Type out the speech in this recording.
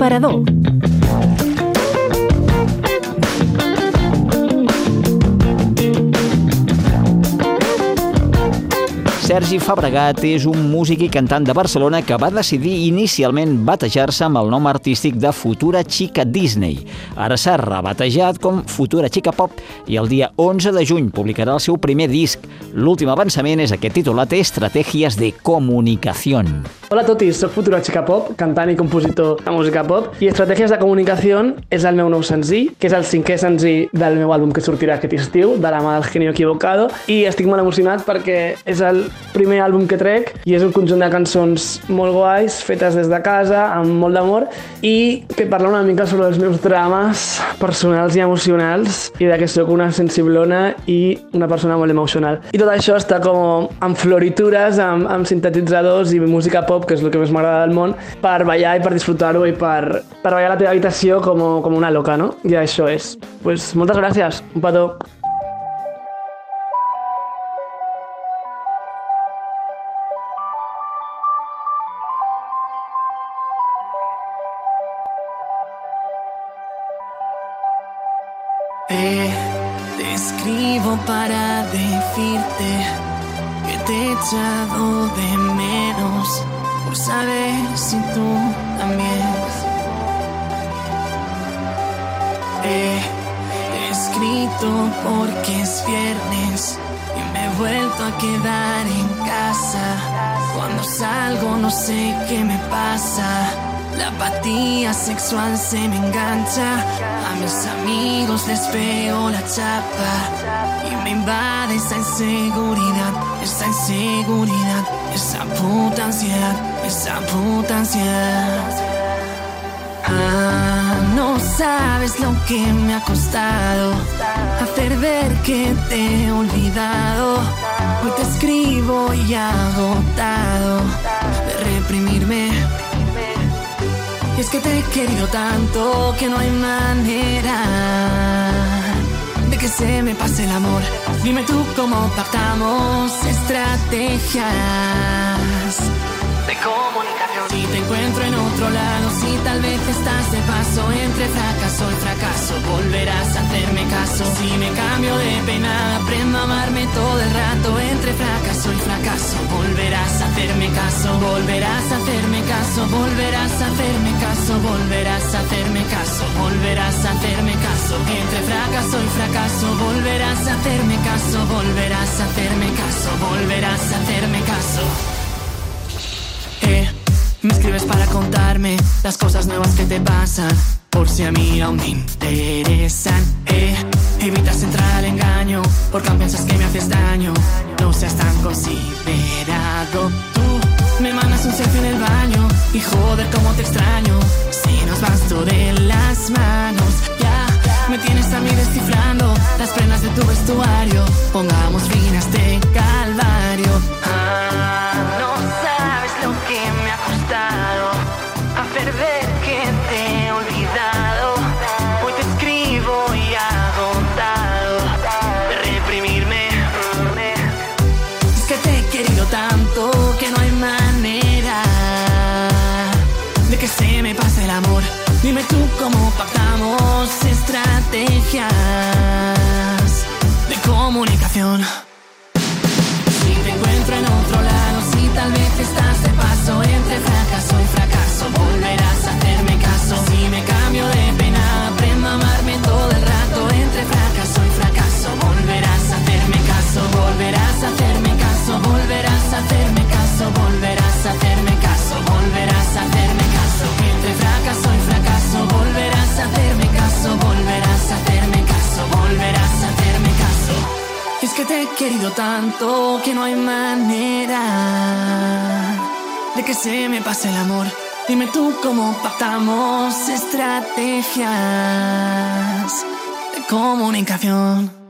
L'aparador. Sergi Fabregat és un músic i cantant de Barcelona que va decidir inicialment batejar-se amb el nom artístic de Futura Chica Disney. Ara s'ha rebatejat com Futura Chica Pop i el dia 11 de juny publicarà el seu primer disc. L'últim avançament és aquest titulat Estrategias de Comunicación. Hola a tots, soc Futura Chica Pop, cantant i compositor de música pop, i Estrategias de Comunicación és el meu nou senzill, que és el 5è senzill del meu àlbum que sortirà aquest estiu, de la mà del Genio Equivocado, i estic molt emocionat perquè és el primer àlbum que trec i és un conjunt de cançons molt guais, fetes des de casa, amb molt d'amor, i que parla una mica sobre els meus drames personals i emocionals i de que sóc una sensiblona i una persona molt emocional. I tot això està com amb floritures, amb sintetitzadors i música pop, que és el que més m'agrada del món, per ballar i per disfrutar-ho i per ballar a la teva habitació com una loca, no? I això és. Pues moltes gràcies, un petó. Te escribo para decirte que te he echado de menos, por saber si tú también. He escrito porque es viernes y me he vuelto a quedar en casa. Cuando salgo no sé qué me pasa. La apatía sexual se me engancha. A mis amigos les veo la chapa y me invade esa inseguridad, esa puta ansiedad, esa puta ansiedad. No sabes lo que me ha costado hacer ver que te he olvidado. Hoy te escribo y agotado de reprimirme. Y es que te he querido tanto que no hay manera de que se me pase el amor. Dime tú cómo pactamos estrategias de comunicación. Si te encuentro en otro lado, si tal vez estás de paso entre fracaso y fracaso, volverás a hacerme caso. Si me cambio de pena, aprendo a amarme todo el rato entre fracaso y fracaso, volverás a hacerme caso, volverás a hacerme caso, volverás a hacerme caso, volverás a hacerme caso, volverás a hacerme caso. Entre fracaso y fracaso, volverás a hacerme caso, volverás a hacerme caso, volverás a hacerme caso. Me escribes para contarme las cosas nuevas que te pasan, por si a mí aún me interesan. Evitas entrar al engaño, porque aún piensas que me haces daño. No seas tan considerado. Tú me mandas un selfie en el baño y joder cómo te extraño. Si nos vas todo de las manos, ya me tienes a mí descifrando las prendas de tu vestuario. Pongamos fin a este calvario. No sabes lo que me ha costado hacer ver que te he olvidado. Hoy te escribo y agotado de reprimirme. Es que te he querido tanto que no hay manera de que se me pase el amor. Dime tú cómo pactamos estrategias de comunicación. Si te encuentro en otro lado, si tal vez estás de paso entre fracaso y fracaso, volverás a hacerme caso. Si me cambio de pena, aprendo a amarme todo el rato entre fracaso y fracaso, volverás a hacerme caso, volverás a hacerme caso, volverás a hacerme caso, volverás a hacerme caso, volverás a hacerme caso. Entre fracaso y fracaso, volverás a hacerme caso, volverás a hacerme caso, volverás a hacerme caso. Es que te he querido tanto que no hay manera de que se me pase el amor. Dime tú cómo pactamos estrategias de comunicación.